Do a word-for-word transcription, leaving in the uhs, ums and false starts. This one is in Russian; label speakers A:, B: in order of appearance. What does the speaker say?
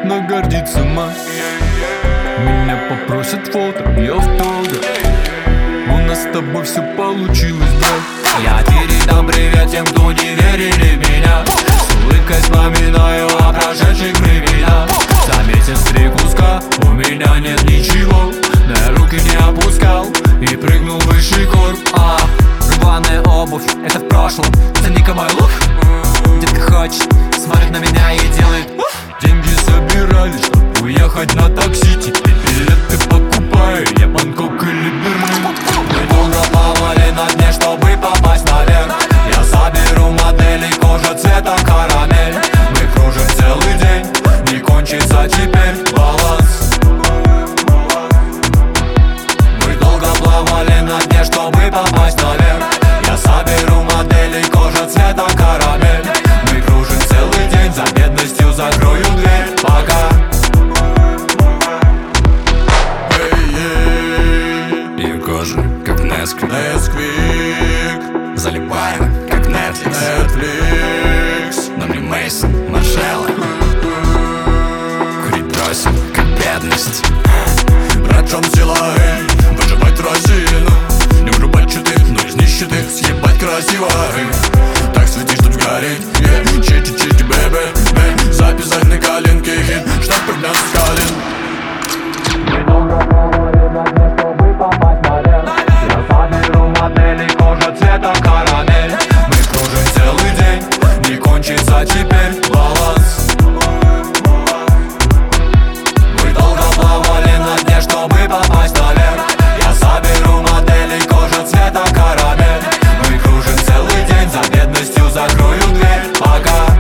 A: но гордится мать. Меня попросят фото, я в того. У нас с тобой все получилось, брат.
B: Я передам привет тем, кто не верили в меня. С улыбкой вспоминаю о прошедших временах. За месяц три куска у меня нет ничего, но я руки не опускал и прыгнул выше гор. А, рваная обувь, это в прошлом. Цени-ка мой лук. Детка хочет, смотрит на меня и делает уф.
A: Деньги собирали, чтоб уехать на такси. Теперь билеты покупаю, я Бангкок или Берлин.
B: Мы долго плавали на дне, чтобы попасть наверх. Я заберу модели, кожа цвета карамель. Мы кружим целый день, не кончится теперь баланс. Мы долго плавали на дне, чтобы попасть наверх. Я соберу модели, кожа цвета карамель. Мы кружим целый день, за бедностью закрою дверь. Пока.
C: Ее кожа, как Несквик,
D: Несквик,
C: залипаю, как Netflix,
D: Netflix.
C: но мне Мейсон, Маржелла. Курить бросил, как бедность.
D: Врачом сила, эй, выживать Россию. Не врубать читы, но из нищеты съебать красиво, эй. Так свети, чтоб сгореть, yeah. Чити-чити, бэбэ, записать на коленке хит, чтоб подняться с колен.
B: Мы долго плавали на дне, чтобы попасть наверх. Я заберу модели, кожа цвета карамель. Мы кружим целый день, не кончится теперь баланс. Мы долго плавали на дне, чтобы попасть наверх. Я соберу модели, кожа цвета карамель. Мы кружим целый день, за бедностью закрою дверь. Пока.